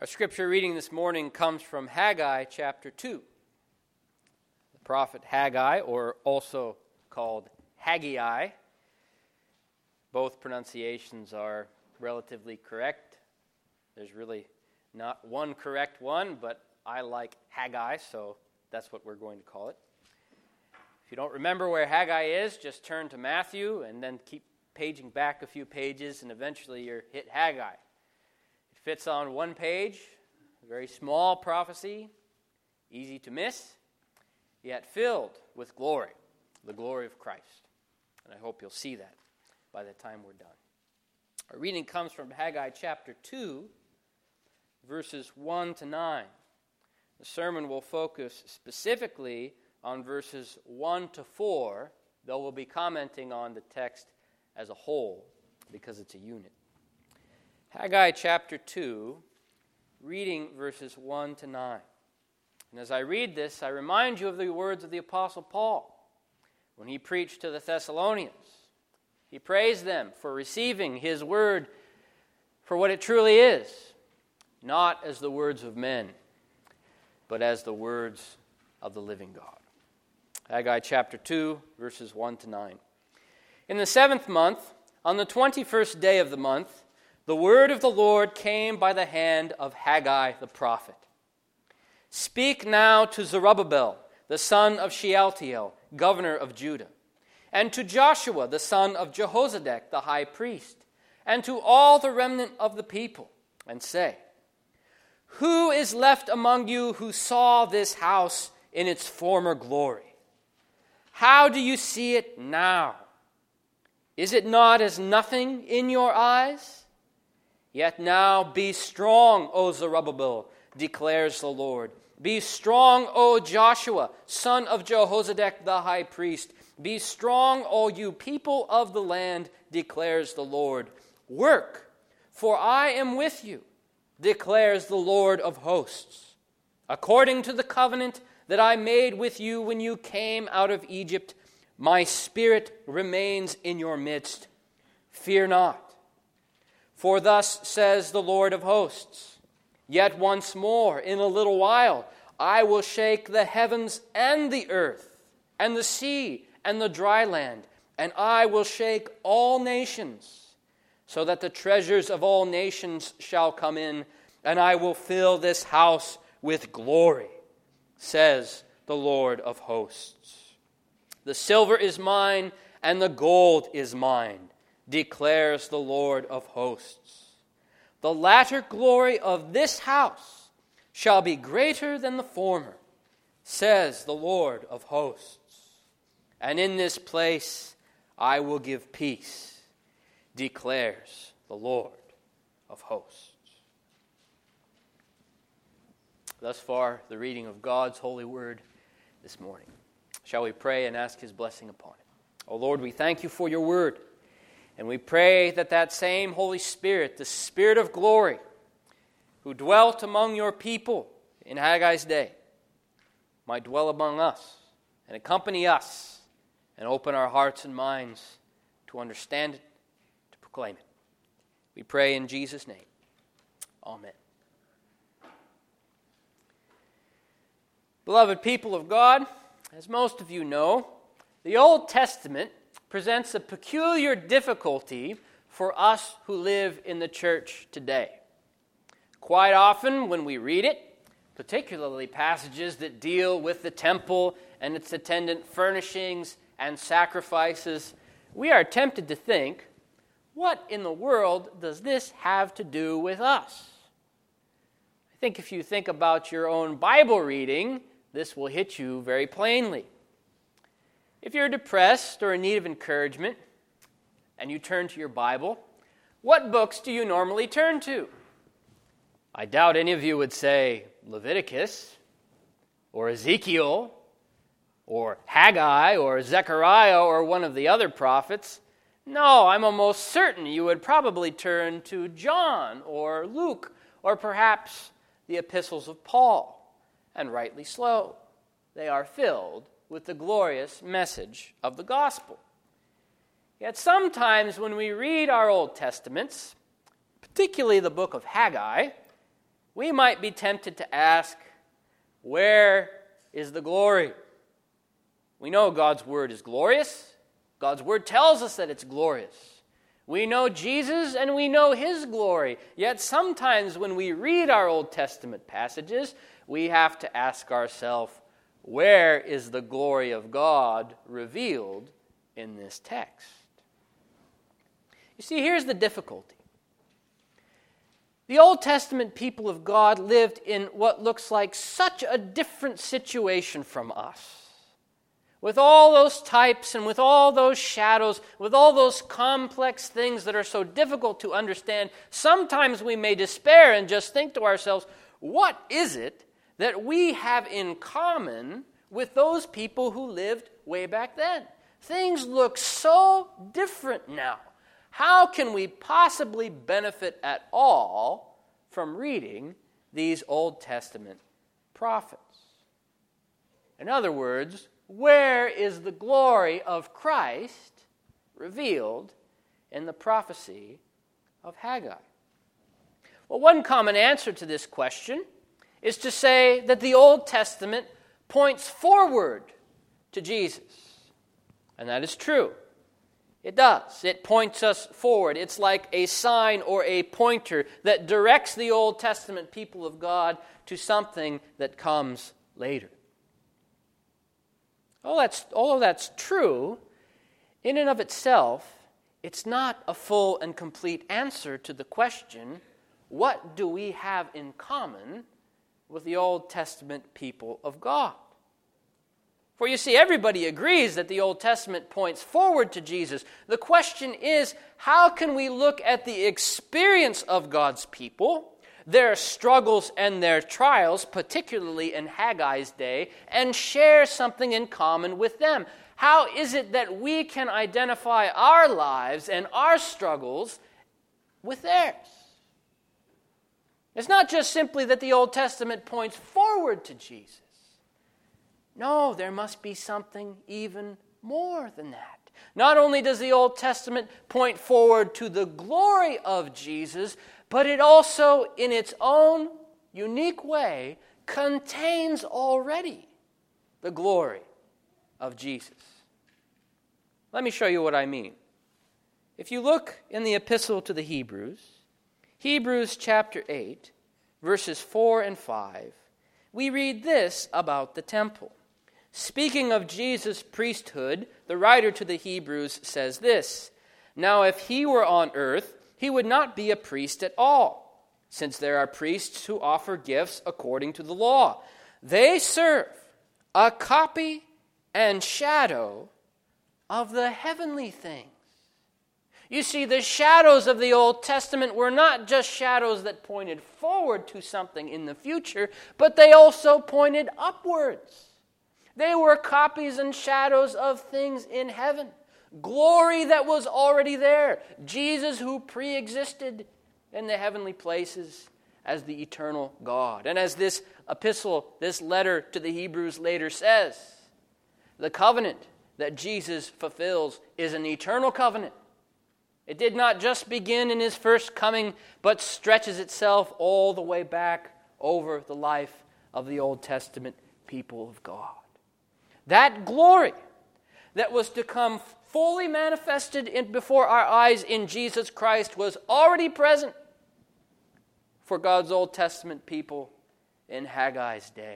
Our scripture reading this morning comes from Haggai chapter 2. The prophet Haggai, or also called Haggai, both pronunciations are relatively correct. There's really not one correct one, but I like Haggai, so that's what we're going to call it. If you don't remember where Haggai is, just turn to Matthew and then keep paging back a few pages, and eventually you're hit Haggai. It fits on one page, a very small prophecy, easy to miss, yet filled with glory, the glory of Christ. And I hope you'll see that by the time we're done. Our reading comes from Haggai chapter 2, verses 1 to 9. The sermon will focus specifically on verses 1 to 4, though we'll be commenting on the text as a whole because it's a unit. Haggai chapter 2, reading verses 1 to 9. And as I read this, I remind you of the words of the Apostle Paul when he preached to the Thessalonians. He praised them for receiving his word for what it truly is, not as the words of men, but as the words of the living God. Haggai chapter 2, verses 1 to 9. In the 7th month, on the 21st day of the month, the word of the Lord came by the hand of Haggai the prophet. Speak now to Zerubbabel, the son of Shealtiel, governor of Judah, and to Joshua, the son of Jehozadak, the high priest, and to all the remnant of the people, and say, Who is left among you who saw this house in its former glory? How do you see it now? Is it not as nothing in your eyes? Yet now be strong, O Zerubbabel, declares the Lord. Be strong, O Joshua, son of Jehozadak the high priest. Be strong, O you people of the land, declares the Lord. Work, for I am with you, declares the Lord of hosts. According to the covenant that I made with you when you came out of Egypt, my spirit remains in your midst. Fear not. For thus says the Lord of hosts, Yet once more, in a little while, I will shake the heavens and the earth, and the sea and the dry land, and I will shake all nations, so that the treasures of all nations shall come in, and I will fill this house with glory, says the Lord of hosts. The silver is mine, and the gold is mine, declares the Lord of hosts. The latter glory of this house shall be greater than the former, says the Lord of hosts. And in this place I will give peace, declares the Lord of hosts. Thus far, the reading of God's holy word this morning. Shall we pray and ask his blessing upon it? O Lord, we thank you for your word, and we pray that that same Holy Spirit, the Spirit of glory, who dwelt among your people in Haggai's day, might dwell among us and accompany us and open our hearts and minds to understand it, to proclaim it. We pray in Jesus' name. Amen. Beloved people of God, as most of you know, the Old Testament presents a peculiar difficulty for us who live in the church today. Quite often when we read it, particularly passages that deal with the temple and its attendant furnishings and sacrifices, we are tempted to think, what in the world does this have to do with us? I think if you think about your own Bible reading, this will hit you very plainly. If you're depressed or in need of encouragement, and you turn to your Bible, what books do you normally turn to? I doubt any of you would say Leviticus, or Ezekiel, or Haggai, or Zechariah, or one of the other prophets. No, I'm almost certain you would probably turn to John, or Luke, or perhaps the epistles of Paul. And rightly so. They are filled with the glorious message of the gospel. Yet sometimes when we read our Old Testaments, particularly the book of Haggai, we might be tempted to ask, where is the glory? We know God's Word is glorious. God's Word tells us that it's glorious. We know Jesus and we know His glory. Yet sometimes when we read our Old Testament passages, we have to ask ourselves, where is the glory of God revealed in this text? You see, here's the difficulty. The Old Testament people of God lived in what looks like such a different situation from us. With all those types and with all those shadows, with all those complex things that are so difficult to understand, sometimes we may despair and just think to ourselves, what is it that we have in common with those people who lived way back then? Things look so different now. How can we possibly benefit at all from reading these Old Testament prophets? In other words, where is the glory of Christ revealed in the prophecy of Haggai? Well, one common answer to this question is to say that the Old Testament points forward to Jesus. And that is true. It does. It points us forward. It's like a sign or a pointer that directs the Old Testament people of God to something that comes later. Although that's true, in and of itself, it's not a full and complete answer to the question, what do we have in common with the Old Testament people of God? For you see, everybody agrees that the Old Testament points forward to Jesus. The question is, how can we look at the experience of God's people, their struggles and their trials, particularly in Haggai's day, and share something in common with them? How is it that we can identify our lives and our struggles with theirs? It's not just simply that the Old Testament points forward to Jesus. No, there must be something even more than that. Not only does the Old Testament point forward to the glory of Jesus, but it also, in its own unique way, contains already the glory of Jesus. Let me show you what I mean. If you look in the epistle to the Hebrews chapter 8, verses 4 and 5, we read this about the temple. Speaking of Jesus' priesthood, the writer to the Hebrews says this, "Now if he were on earth, he would not be a priest at all, since there are priests who offer gifts according to the law. They serve a copy and shadow of the heavenly things." You see, the shadows of the Old Testament were not just shadows that pointed forward to something in the future, but they also pointed upwards. They were copies and shadows of things in heaven. Glory that was already there. Jesus who pre-existed in the heavenly places as the eternal God. And as this epistle, this letter to the Hebrews later says, the covenant that Jesus fulfills is an eternal covenant. It did not just begin in his first coming, but stretches itself all the way back over the life of the Old Testament people of God. That glory that was to come fully manifested before our eyes in Jesus Christ was already present for God's Old Testament people in Haggai's day.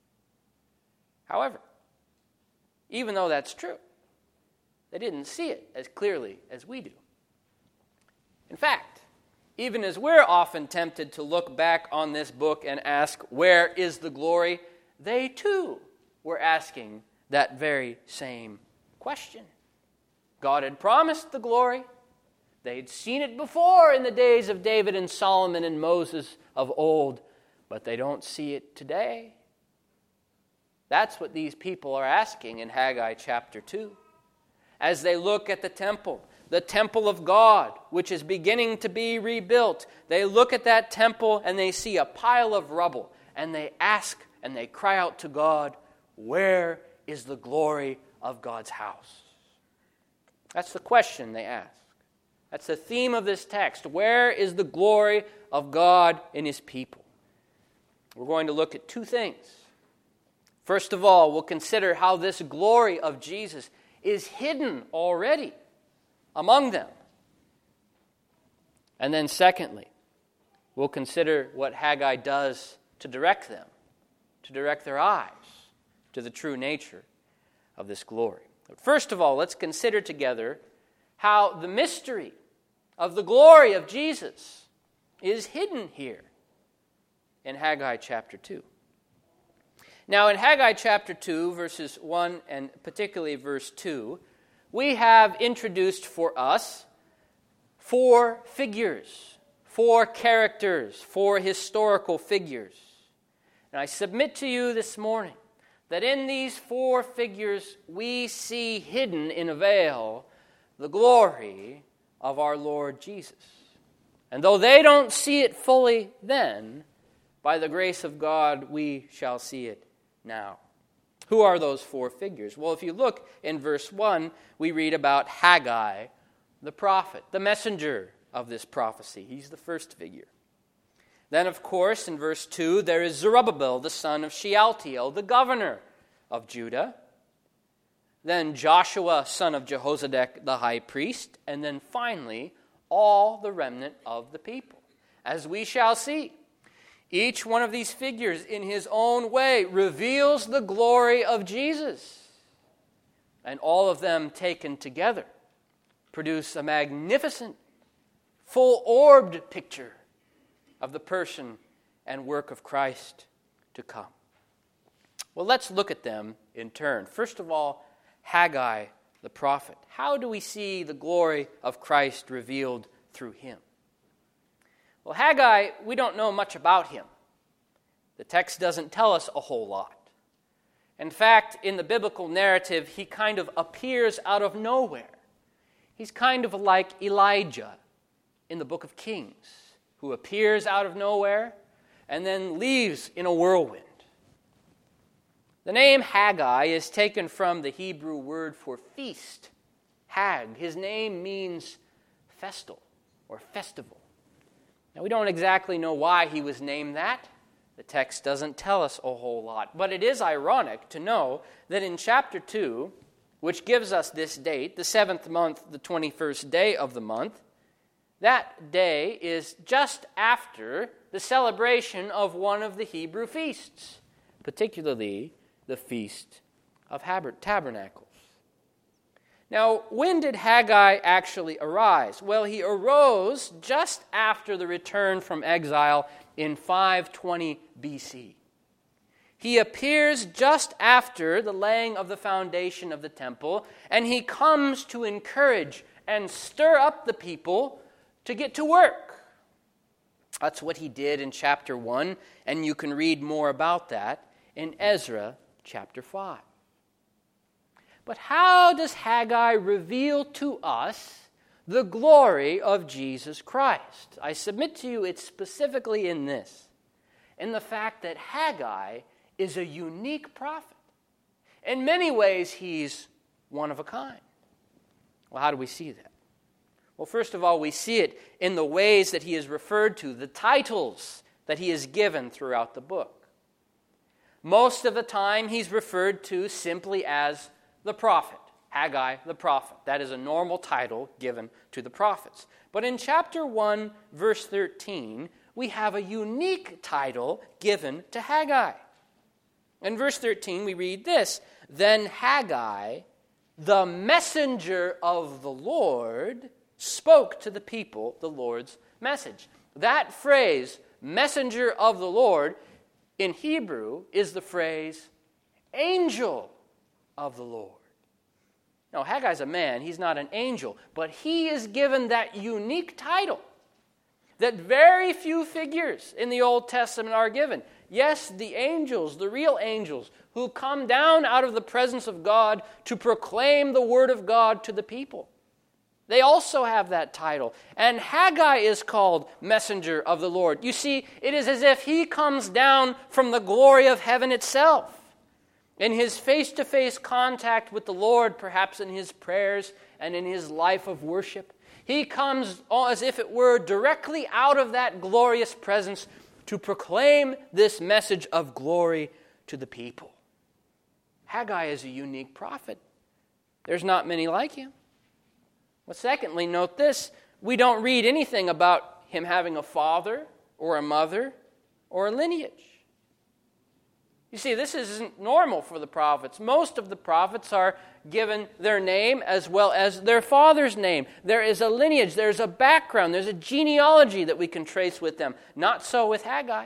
However, even though that's true, they didn't see it as clearly as we do. In fact, even as we're often tempted to look back on this book and ask, where is the glory? They too were asking that very same question. God had promised the glory. They'd seen it before in the days of David and Solomon and Moses of old, but they don't see it today. That's what these people are asking in Haggai chapter 2. As they look at the temple of God, which is beginning to be rebuilt, they look at that temple and they see a pile of rubble, and they ask and they cry out to God, where is the glory of God's house? That's the question they ask. That's the theme of this text. Where is the glory of God in his people? We're going to look at two things. First of all, we'll consider how this glory of Jesus is hidden already among them. And then secondly, we'll consider what Haggai does to direct them, to direct their eyes to the true nature of this glory. But first of all, let's consider together how the mystery of the glory of Jesus is hidden here in Haggai chapter 2. Now, in Haggai chapter 2, verses 1 and particularly verse 2, we have introduced for us four figures, four characters, four historical figures. And I submit to you this morning that in these four figures we see hidden in a veil the glory of our Lord Jesus. And though they don't see it fully then, by the grace of God we shall see it now. Who are those four figures? Well, if you look in verse 1, we read about Haggai, the prophet, the messenger of this prophecy. He's the first figure. Then, of course, in verse 2, there is Zerubbabel, the son of Shealtiel, the governor of Judah. Then Joshua, son of Jehozadak, the high priest. And then finally, all the remnant of the people. As we shall see, each one of these figures in his own way reveals the glory of Jesus. And all of them taken together produce a magnificent, full-orbed picture of the person and work of Christ to come. Well, let's look at them in turn. First of all, Haggai, the prophet. How do we see the glory of Christ revealed through him? Well, Haggai, we don't know much about him. The text doesn't tell us a whole lot. In fact, in the biblical narrative, he kind of appears out of nowhere. He's kind of like Elijah in the book of Kings, who appears out of nowhere and then leaves in a whirlwind. The name Haggai is taken from the Hebrew word for feast, Hag. His name means festal or festival. Now, we don't exactly know why he was named that. The text doesn't tell us a whole lot. But it is ironic to know that in chapter 2, which gives us this date, the 7th month, the 21st day of the month, that day is just after the celebration of one of the Hebrew feasts, particularly the Feast of Tabernacles. Now, when did Haggai actually arise? Well, he arose just after the return from exile in 520 BC. He appears just after the laying of the foundation of the temple, and he comes to encourage and stir up the people to get to work. That's what he did in chapter 1, and you can read more about that in Ezra chapter 5. But how does Haggai reveal to us the glory of Jesus Christ? I submit to you it's specifically in this, in the fact that Haggai is a unique prophet. In many ways, he's one of a kind. Well, how do we see that? Well, first of all, we see it in the ways that he is referred to, the titles that he is given throughout the book. Most of the time, he's referred to simply as the prophet, Haggai the prophet. That is a normal title given to the prophets. But in chapter 1, verse 13, we have a unique title given to Haggai. In verse 13, we read this: "Then Haggai, the messenger of the Lord, spoke to the people the Lord's message." That phrase, messenger of the Lord, in Hebrew is the phrase angel of the Lord. Now, Haggai's a man, he's not an angel, but he is given that unique title that very few figures in the Old Testament are given. Yes, the angels, the real angels, who come down out of the presence of God to proclaim the word of God to the people. They also have that title. And Haggai is called messenger of the Lord. You see, it is as if he comes down from the glory of heaven itself. In his face-to-face contact with the Lord, perhaps in his prayers and in his life of worship, he comes as if it were directly out of that glorious presence to proclaim this message of glory to the people. Haggai is a unique prophet. There's not many like him. Well, secondly, note this. We don't read anything about him having a father or a mother or a lineage. You see, this isn't normal for the prophets. Most of the prophets are given their name as well as their father's name. There is a lineage, there's a background, there's a genealogy that we can trace with them. Not so with Haggai.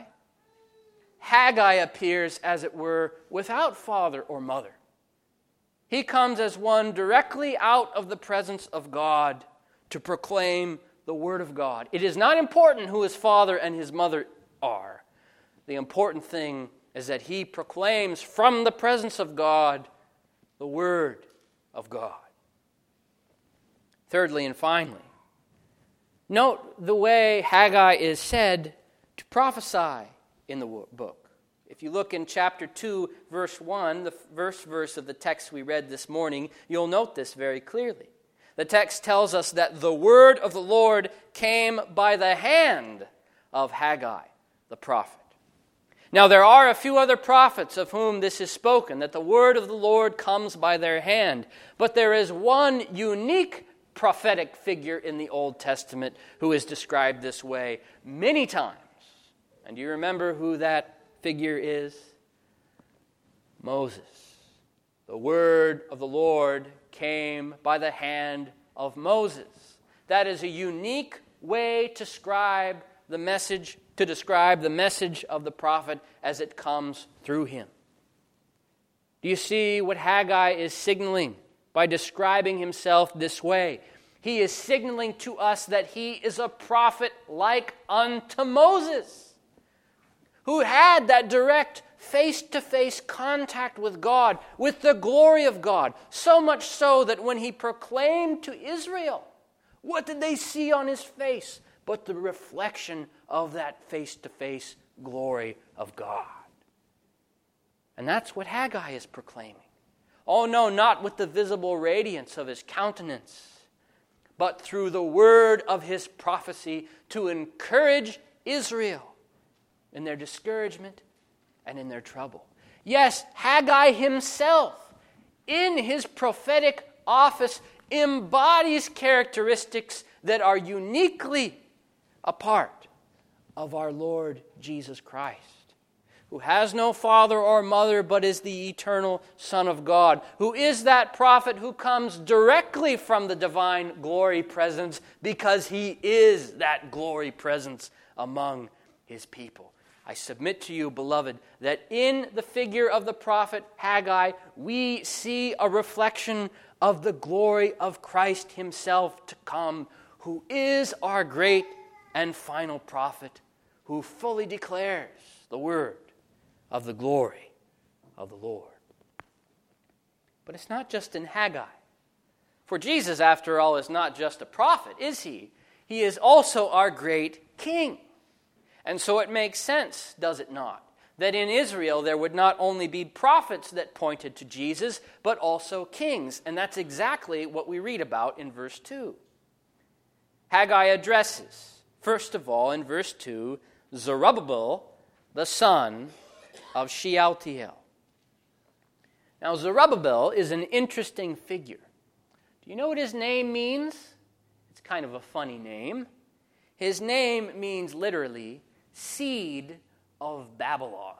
Haggai appears, as it were, without father or mother. He comes as one directly out of the presence of God to proclaim the Word of God. It is not important who his father and his mother are. The important thing is that he proclaims from the presence of God the Word of God. Thirdly and finally, note the way Haggai is said to prophesy in the book. If you look in chapter 2, verse 1, the first verse of the text we read this morning, you'll note this very clearly. The text tells us that the word of the Lord came by the hand of Haggai, the prophet. Now, there are a few other prophets of whom this is spoken, that the word of the Lord comes by their hand. But there is one unique prophetic figure in the Old Testament who is described this way many times. And do you remember who that figure is? Moses. The word of the Lord came by the hand of Moses. That is a unique way to describe the message of the prophet as it comes through him. Do you see what Haggai is signaling by describing himself this way? He is signaling to us that he is a prophet like unto Moses, who had that direct face-to-face contact with God, with the glory of God, so much so that when he proclaimed to Israel, what did they see on his face but the reflection of that face-to-face glory of God? And that's what Haggai is proclaiming. Oh no, not with the visible radiance of his countenance, but through the word of his prophecy to encourage Israel in their discouragement and in their trouble. Yes, Haggai himself, in his prophetic office, embodies characteristics that are uniquely a part of our Lord Jesus Christ, who has no father or mother but is the eternal Son of God, who is that prophet who comes directly from the divine glory presence because he is that glory presence among his people. I submit to you, beloved, that in the figure of the prophet Haggai, we see a reflection of the glory of Christ himself to come, who is our great and final prophet, who fully declares the word of the glory of the Lord. But it's not just in Haggai. For Jesus, after all, is not just a prophet, is he? He is also our great king. And so it makes sense, does it not, that in Israel there would not only be prophets that pointed to Jesus, but also kings. And that's exactly what we read about in verse 2. Haggai addresses, first of all, in verse 2, Zerubbabel, the son of Shealtiel. Now, Zerubbabel is an interesting figure. Do you know what his name means? It's kind of a funny name. His name means literally seed of Babylon.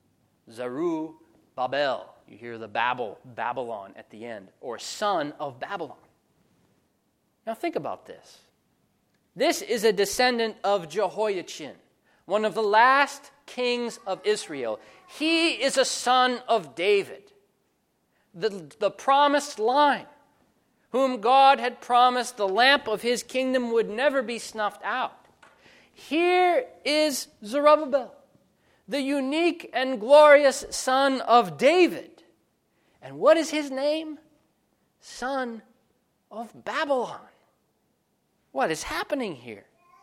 Zerubbabel. You hear the Babylon at the end, or son of Babylon. Now think about this. This is a descendant of Jehoiachin, one of the last kings of Israel. He is a son of David, the promised line, whom God had promised the lamp of his kingdom would never be snuffed out. Here is Zerubbabel, the unique and glorious son of David. And what is his name? Son of Babylon. What is happening here?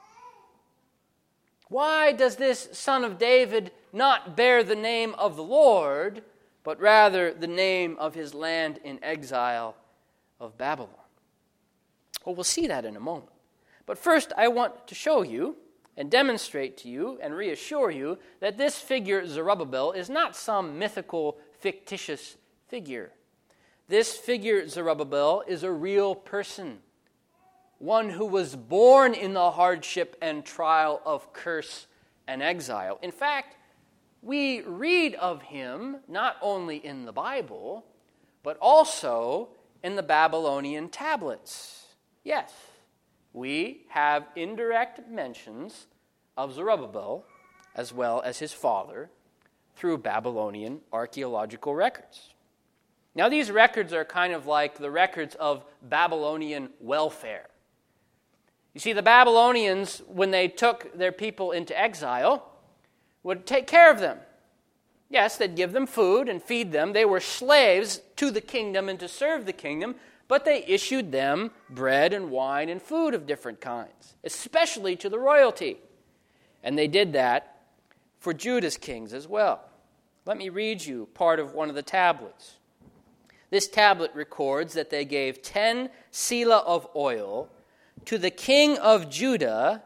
Why does this son of David not bear the name of the Lord, but rather the name of his land in exile of Babylon? Well, we'll see that in a moment. But first, I want to show you and demonstrate to you and reassure you that this figure, Zerubbabel, is not some mythical, fictitious figure. This figure, Zerubbabel, is a real person, one who was born in the hardship and trial of curse and exile. In fact, we read of him not only in the Bible, but also in the Babylonian tablets. Yes, we have indirect mentions of Zerubbabel as well as his father through Babylonian archaeological records. Now, these records are kind of like the records of Babylonian welfare. You see, the Babylonians, when they took their people into exile, would take care of them. Yes, they'd give them food and feed them. They were slaves to the kingdom and to serve the kingdom, but they issued them bread and wine and food of different kinds, especially to the royalty. And they did that for Judah's kings as well. Let me read you part of one of the tablets. This tablet records that they gave 10 selah of oil to the king of Judah,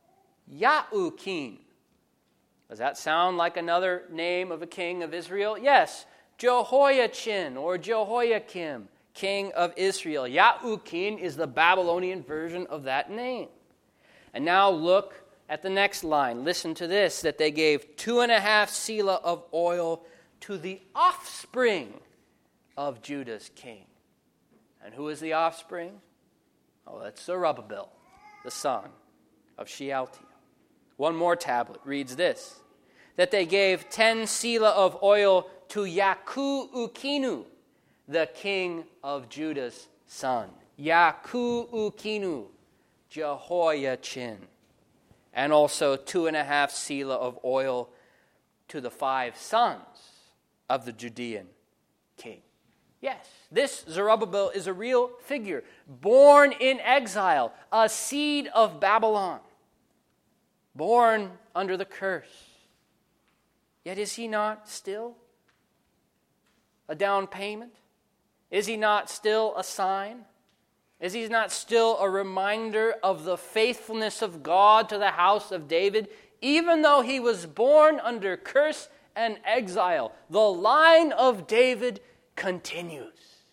Yahukin. Does that sound like another name of a king of Israel? Yes, Jehoiachin or Jehoiakim, king of Israel. Yahukin is the Babylonian version of that name. And now look at the next line. Listen to this, that they gave 2.5 selah of oil to the offspring of Judah's king. And who is the offspring? Oh, that's Zerubbabel, the son of Shealtiel. One more tablet reads this, that they gave 10 selah of oil to Yahu'ukinu, the king of Judah's son. Yahu'ukinu, Jehoiachin. And also 2.5 selah of oil to the 5 sons of the Judean king. Yes, this Zerubbabel is a real figure, born in exile, a seed of Babylon, born under the curse. Yet is he not still a down payment? Is he not still a sign? Is he not still a reminder of the faithfulness of God to the house of David? Even though he was born under curse and exile, the line of David continues.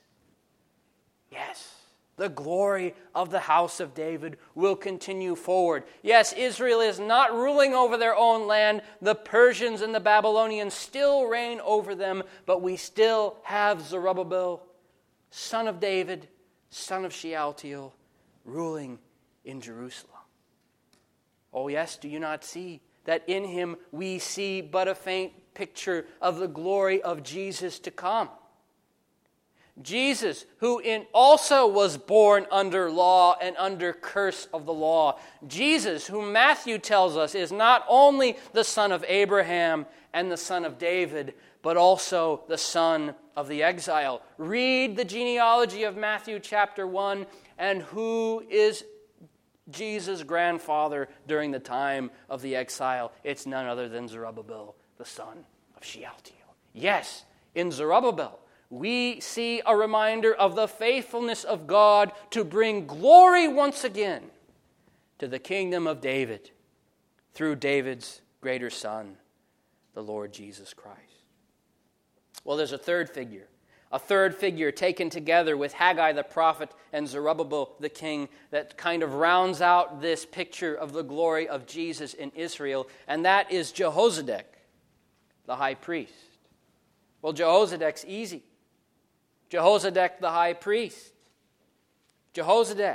Yes, the glory of the house of David will continue forward. Yes, Israel is not ruling over their own land. The Persians and the Babylonians still reign over them, but we still have Zerubbabel, son of David, son of Shealtiel, ruling in Jerusalem. Oh yes, do you not see that in him we see but a faint picture of the glory of Jesus to come? Jesus, who also was born under law and under curse of the law. Jesus, whom Matthew tells us is not only the son of Abraham and the son of David, but also the son of the exile. Read the genealogy of Matthew chapter 1, and who is Jesus' grandfather during the time of the exile? It's none other than Zerubbabel, the son of Shealtiel. Yes, in Zerubbabel, we see a reminder of the faithfulness of God to bring glory once again to the kingdom of David through David's greater son, the Lord Jesus Christ. Well, there's a third figure taken together with Haggai the prophet and Zerubbabel the king that kind of rounds out this picture of the glory of Jesus in Israel, and that is Jehozadak, the high priest. Well, Jehozadak's easy. Jehozadak the high priest. Jehozadak,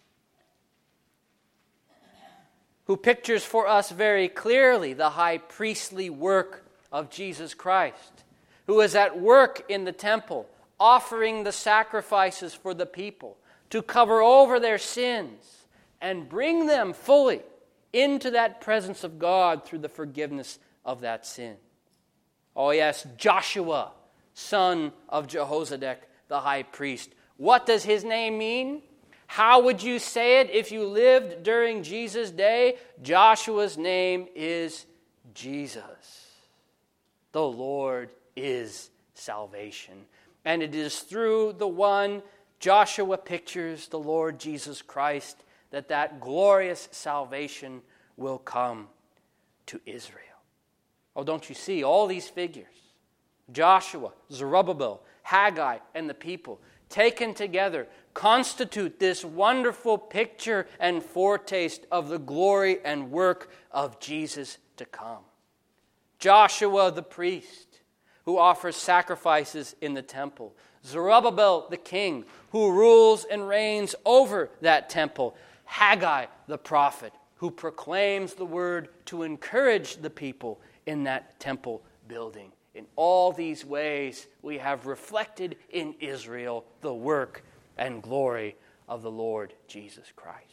who pictures for us very clearly the high priestly work of Jesus Christ, who is at work in the temple, offering the sacrifices for the people to cover over their sins and bring them fully into that presence of God through the forgiveness of that sin. Oh yes, Joshua, son of Jehozadak, the high priest. What does his name mean? How would you say it if you lived during Jesus' day? Joshua's name is Jesus. The Lord is salvation. And it is through the one Joshua pictures, the Lord Jesus Christ, that glorious salvation will come to Israel. Oh, don't you see all these figures? Joshua, Zerubbabel, Haggai, and the people, taken together, constitute this wonderful picture and foretaste of the glory and work of Jesus to come. Joshua the priest, who offers sacrifices in the temple. Zerubbabel the king, who rules and reigns over that temple. Haggai the prophet, who proclaims the word to encourage the people in that temple building. In all these ways, we have reflected in Israel the work and glory of the Lord Jesus Christ.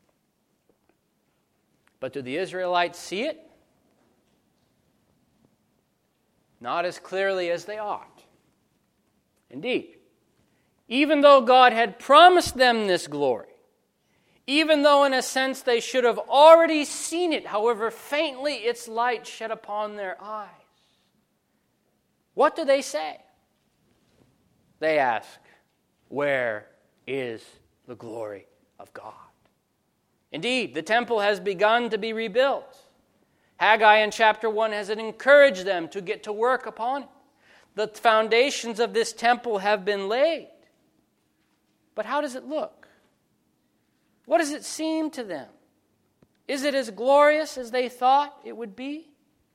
But do the Israelites see it? Not as clearly as they ought. Indeed, even though God had promised them this glory, even though in a sense they should have already seen it, however faintly its light shed upon their eyes, what do they say? They ask, "Where is the glory of God?" Indeed, the temple has begun to be rebuilt. Haggai in chapter 1 has encouraged them to get to work upon it. The foundations of this temple have been laid. But how does it look? What does it seem to them? Is it as glorious as they thought it would be?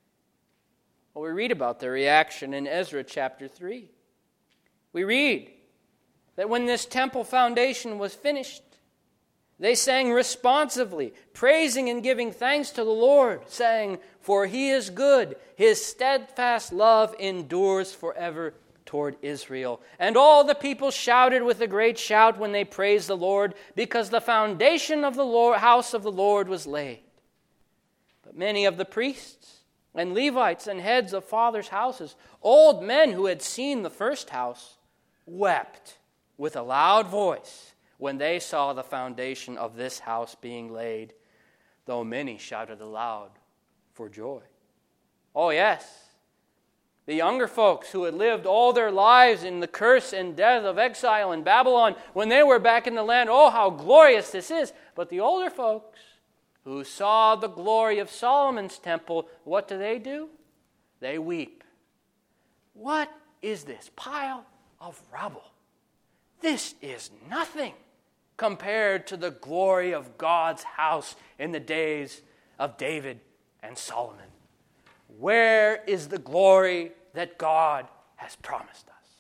Well, we read about their reaction in Ezra chapter 3. We read that when this temple foundation was finished, they sang responsively, praising and giving thanks to the Lord, saying, "For He is good, His steadfast love endures forever toward Israel." And all the people shouted with a great shout when they praised the Lord, because the foundation of the house of the Lord was laid. But many of the priests and Levites and heads of fathers' houses, old men who had seen the first house, wept with a loud voice when they saw the foundation of this house being laid, though many shouted aloud for joy. Oh yes, the younger folks who had lived all their lives in the curse and death of exile in Babylon, when they were back in the land, oh, how glorious this is. But the older folks who saw the glory of Solomon's temple, what do? They weep. What is this pile of rubble? This is nothing compared to the glory of God's house in the days of David and Solomon. Where is the glory that God has promised us?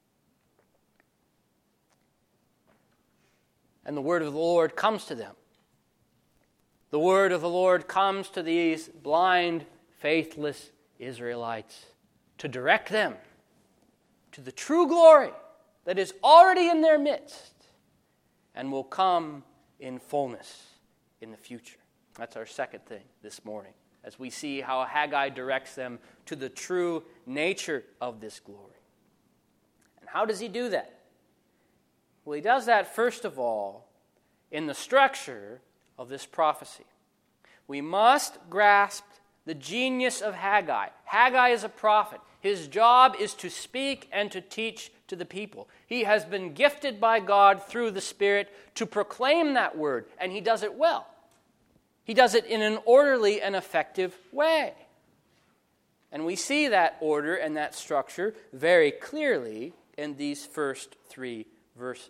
And the word of the Lord comes to them. The word of the Lord comes to these blind, faithless Israelites to direct them to the true glory that is already in their midst and will come in fullness in the future. That's our second thing this morning, as we see how Haggai directs them to the true nature of this glory. And how does he do that? Well, he does that, first of all, in the structure of this prophecy. We must grasp the genius of Haggai. Haggai is a prophet. His job is to speak and to teach to the people. He has been gifted by God through the Spirit to proclaim that word, and he does it well. He does it in an orderly and effective way. And we see that order and that structure very clearly in these first three verses.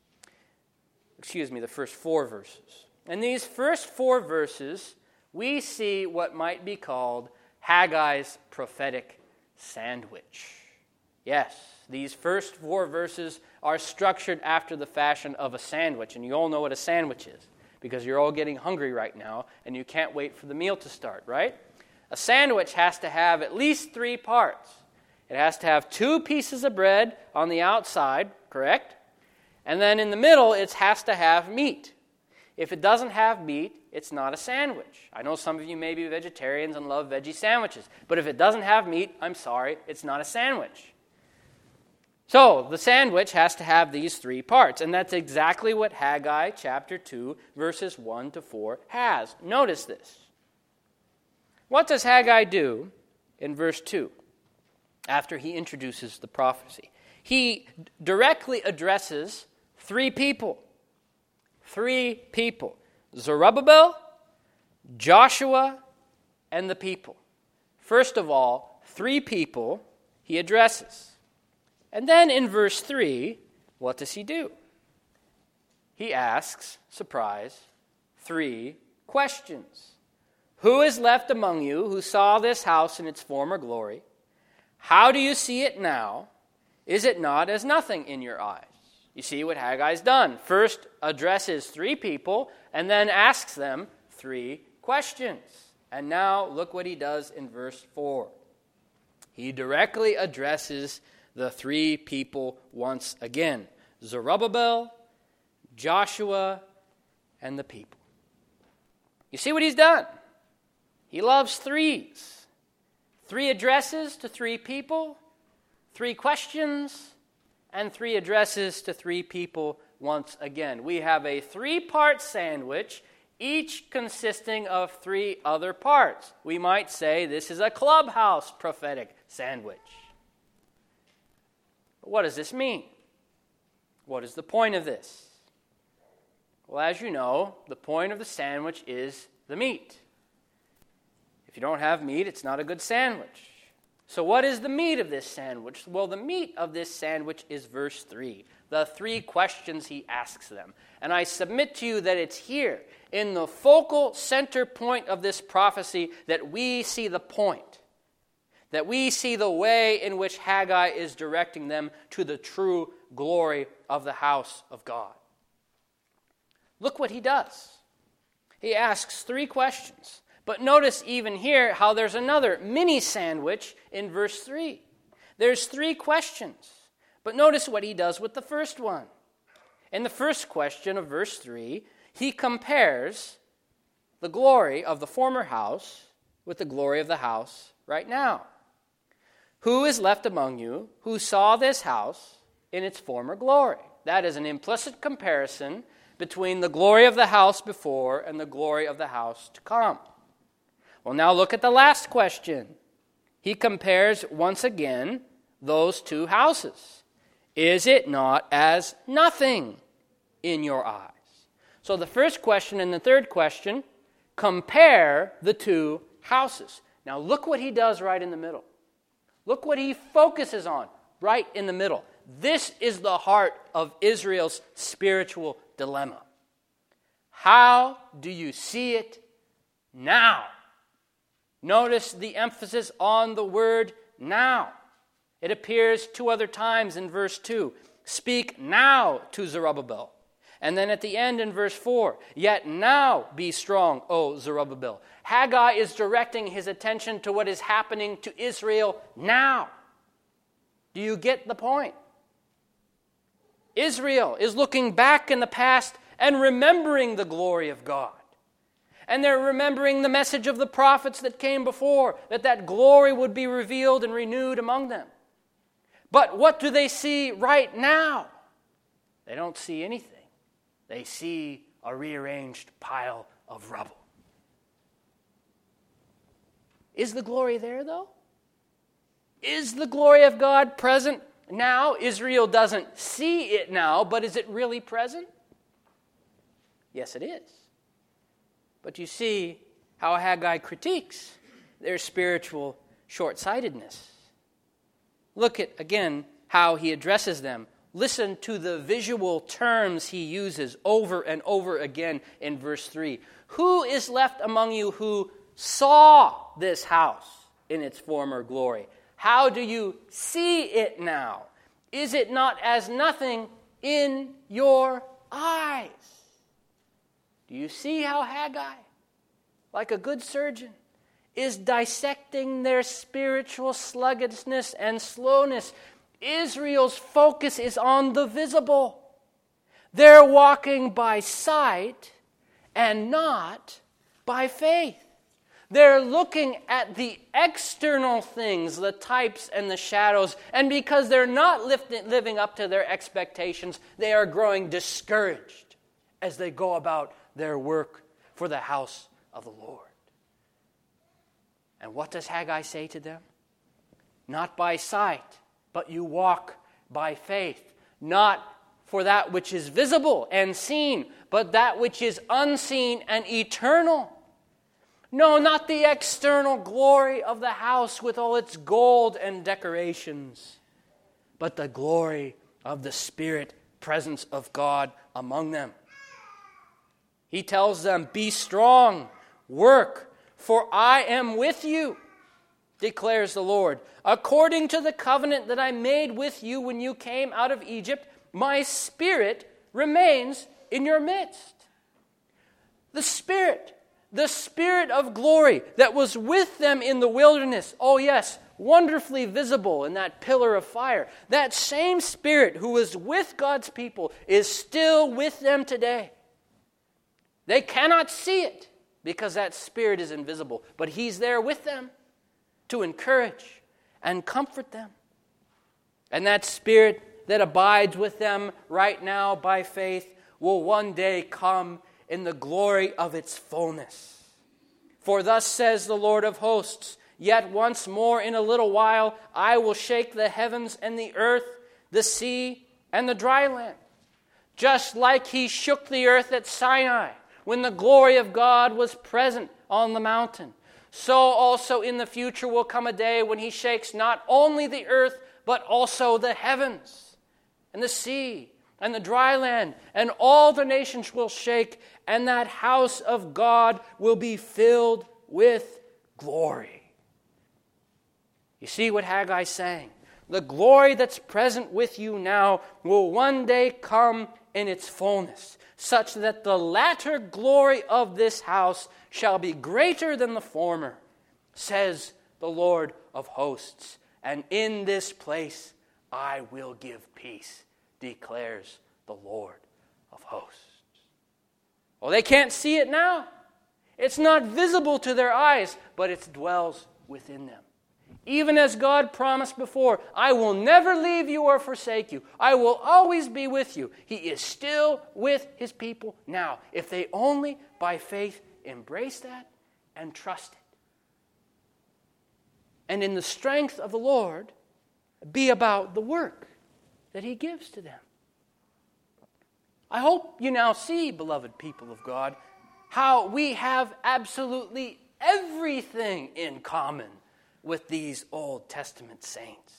The first four verses. In these first four verses, we see what might be called Haggai's prophetic sandwich. Yes, these first four verses are structured after the fashion of a sandwich, and you all know what a sandwich is, because you're all getting hungry right now, and you can't wait for the meal to start, right? A sandwich has to have at least three parts. It has to have 2 pieces of bread on the outside, correct? And then in the middle, it has to have meat. If it doesn't have meat, it's not a sandwich. I know some of you may be vegetarians and love veggie sandwiches, but if it doesn't have meat, I'm sorry, it's not a sandwich. So, the sandwich has to have these 3 parts, and that's exactly what Haggai chapter 2, verses 1 to 4 has. Notice this. What does Haggai do in verse 2 after he introduces the prophecy? He directly addresses 3 people. 3 people. Zerubbabel, Joshua, and the people. First of all, 3 people he addresses. And then in verse 3, what does he do? He asks, surprise, 3 questions. Who is left among you who saw this house in its former glory? How do you see it now? Is it not as nothing in your eyes? You see what Haggai's done. First addresses 3 people and then asks them 3 questions. And now look what he does in verse 4. He directly addresses the 3 people once again. Zerubbabel, Joshua, and the people. You see what he's done? He loves 3s. 3 addresses to 3 people, 3 questions, and 3 addresses to 3 people once again. We have a 3-part sandwich, each consisting of 3 other parts. We might say this is a clubhouse prophetic sandwich. But what does this mean? What is the point of this? Well, as you know, the point of the sandwich is the meat. If you don't have meat, it's not a good sandwich. So what is the meat of this sandwich? Well, the meat of this sandwich is verse 3, the 3 questions he asks them. And I submit to you that it's here, in the focal center point of this prophecy, that we see the point, that we see the way in which Haggai is directing them to the true glory of the house of God. Look what he does. He asks 3 questions. But notice even here how there's another mini sandwich in verse 3. There's 3 questions. But notice what he does with the first one. In the first question of verse 3, he compares the glory of the former house with the glory of the house right now. Who is left among you who saw this house in its former glory? That is an implicit comparison between the glory of the house before and the glory of the house to come. Well, now look at the last question. He compares once again those 2 houses. Is it not as nothing in your eyes? So the first question and the third question compare the 2 houses. Now look what he does right in the middle. Look what he focuses on right in the middle. This is the heart of Israel's spiritual dilemma. How do you see it now? Notice the emphasis on the word now. It appears 2 other times in verse 2. Speak now to Zerubbabel. And then at the end in verse 4, yet now be strong, O Zerubbabel. Haggai is directing his attention to what is happening to Israel now. Do you get the point? Israel is looking back in the past and remembering the glory of God. And they're remembering the message of the prophets that came before, that glory would be revealed and renewed among them. But what do they see right now? They don't see anything. They see a rearranged pile of rubble. Is the glory there, though? Is the glory of God present now? Israel doesn't see it now, but is it really present? Yes, it is. But you see how Haggai critiques their spiritual short-sightedness. Look at, again, how he addresses them. Listen to the visual terms he uses over and over again in verse 3. Who is left among you who saw this house in its former glory? How do you see it now? Is it not as nothing in your eyes? Do you see how Haggai, like a good surgeon, is dissecting their spiritual sluggishness and slowness? Israel's focus is on the visible. They're walking by sight and not by faith. They're looking at the external things, the types and the shadows, and because they're not living up to their expectations, they are growing discouraged as they go about their work for the house of the Lord. And what does Haggai say to them? Not by sight, but you walk by faith, not for that which is visible and seen, but that which is unseen and eternal. No, not the external glory of the house with all its gold and decorations, but the glory of the Spirit, presence of God among them. He tells them, be strong, work, for I am with you, declares the Lord. According to the covenant that I made with you when you came out of Egypt, my Spirit remains in your midst. The Spirit of glory that was with them in the wilderness. Oh yes, wonderfully visible in that pillar of fire. That same Spirit who was with God's people is still with them today. They cannot see it because that Spirit is invisible, but He's there with them to encourage and comfort them. And that Spirit that abides with them right now by faith will one day come in the glory of its fullness. For thus says the Lord of hosts, yet once more in a little while I will shake the heavens and the earth, the sea and the dry land. Just like He shook the earth at Sinai when the glory of God was present on the mountain, so also in the future will come a day when He shakes not only the earth but also the heavens and the sea and the dry land, and all the nations will shake, and that house of God will be filled with glory. You see what Haggai's saying? The glory that's present with you now will one day come in its fullness, such that the latter glory of this house shall be greater than the former, says the Lord of hosts. And in this place I will give peace, declares the Lord of hosts. Well, they can't see it now. It's not visible to their eyes, but it dwells within them. Even as God promised before, I will never leave you or forsake you. I will always be with you. He is still with His people now, if they only by faith embrace that and trust it. And in the strength of the Lord, be about the work that He gives to them. I hope you now see, beloved people of God, how we have absolutely everything in common with these Old Testament saints.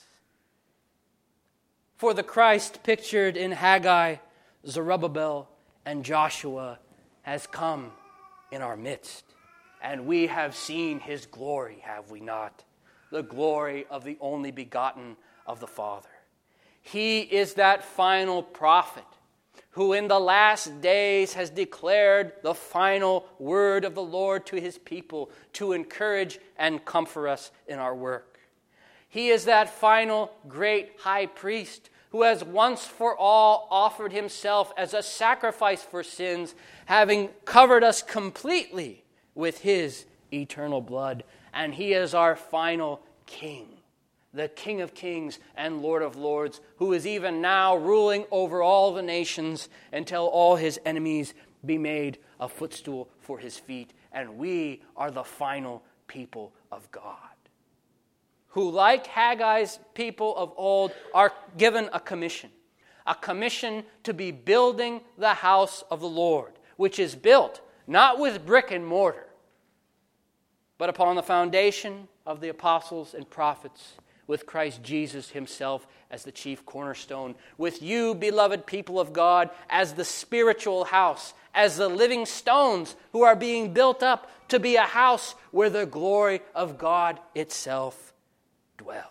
For the Christ pictured in Haggai, Zerubbabel, and Joshua has come in our midst. And we have seen His glory, have we not? The glory of the only begotten of the Father. He is that final prophet who in the last days has declared the final word of the Lord to His people to encourage and comfort us in our work. He is that final great high priest who has once for all offered Himself as a sacrifice for sins, having covered us completely with His eternal blood. And He is our final King, the King of kings and Lord of lords, who is even now ruling over all the nations until all His enemies be made a footstool for His feet. And we are the final people of God, who, like Haggai's people of old, are given a commission to be building the house of the Lord, which is built not with brick and mortar, but upon the foundation of the apostles and prophets, with Christ Jesus Himself as the chief cornerstone, with you, beloved people of God, as the spiritual house, as the living stones who are being built up to be a house where the glory of God itself dwells.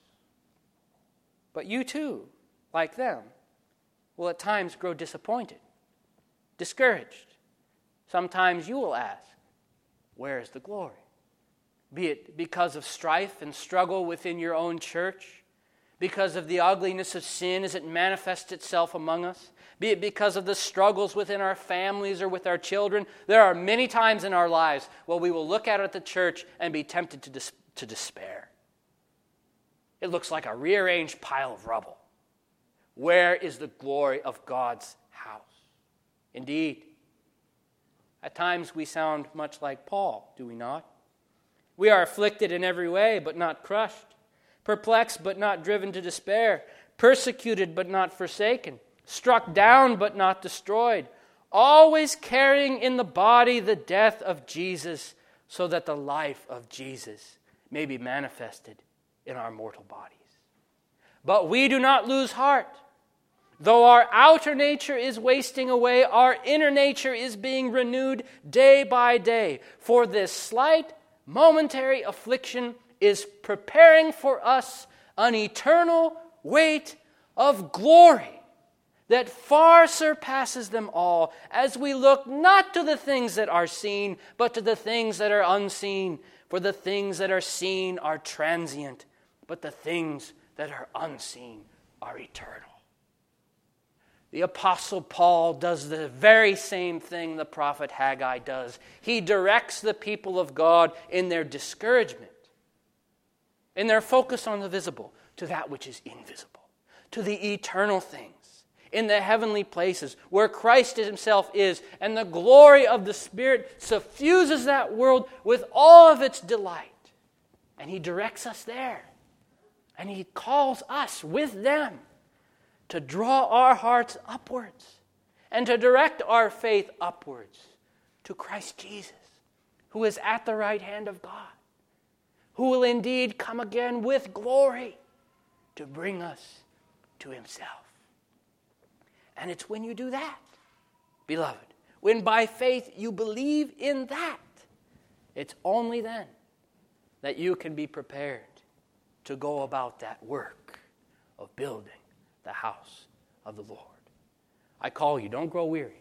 But you too, like them, will at times grow disappointed, discouraged. Sometimes you will ask, where is the glory? Be it because of strife and struggle within your own church, because of the ugliness of sin as it manifests itself among us, be it because of the struggles within our families or with our children. There are many times in our lives where we will look out at the church and be tempted to despair. It looks like a rearranged pile of rubble. Where is the glory of God's house? Indeed, at times we sound much like Paul, do we not? We are afflicted in every way, but not crushed. Perplexed, but not driven to despair. Persecuted, but not forsaken. Struck down, but not destroyed. Always carrying in the body the death of Jesus, so that the life of Jesus may be manifested in our mortal bodies. But we do not lose heart. Though our outer nature is wasting away, our inner nature is being renewed day by day. For this slight, momentary affliction is preparing for us an eternal weight of glory that far surpasses them all, as we look not to the things that are seen, but to the things that are unseen. For the things that are seen are transient, but the things that are unseen are eternal. The Apostle Paul does the very same thing the prophet Haggai does. He directs the people of God in their discouragement, in their focus on the visible, to that which is invisible, to the eternal things, in the heavenly places where Christ himself is, and the glory of the Spirit suffuses that world with all of its delight. And he directs us there. And he calls us with them to draw our hearts upwards and to direct our faith upwards to Christ Jesus, who is at the right hand of God, who will indeed come again with glory to bring us to himself. And it's when you do that, beloved, when by faith you believe in that, it's only then that you can be prepared to go about that work of building the house of the Lord. I call you, don't grow weary.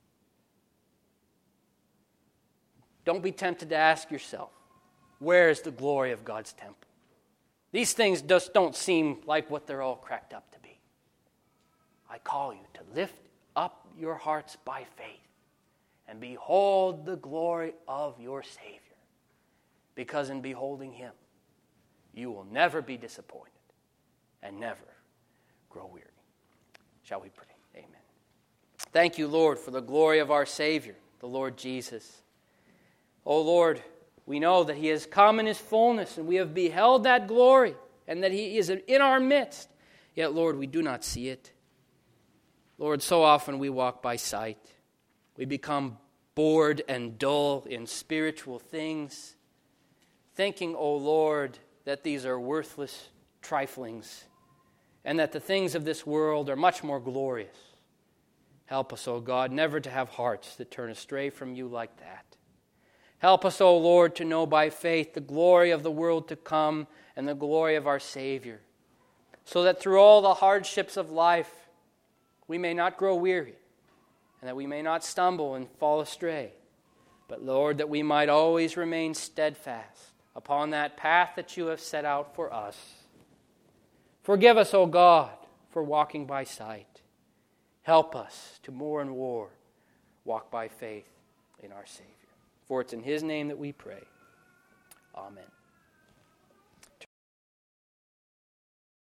Don't be tempted to ask yourself, where is the glory of God's temple? These things just don't seem like what they're all cracked up to be. I call you to lift up your hearts by faith and behold the glory of your Savior. Because in beholding him, you will never be disappointed and never grow weary. Shall we pray? Amen. Thank you, Lord, for the glory of our Savior, the Lord Jesus. O Lord, we know that he has come in his fullness, and we have beheld that glory, and that he is in our midst. Yet, Lord, we do not see it. Lord, so often we walk by sight. We become bored and dull in spiritual things, thinking, O Lord, that these are worthless triflings, and that the things of this world are much more glorious. Help us, O God, never to have hearts that turn astray from you like that. Help us, O Lord, to know by faith the glory of the world to come and the glory of our Savior, so that through all the hardships of life we may not grow weary, and that we may not stumble and fall astray, but, Lord, that we might always remain steadfast upon that path that you have set out for us. Forgive us, O God, for walking by sight. Help us to more and more walk by faith in our Savior. For it's in his name that we pray. Amen.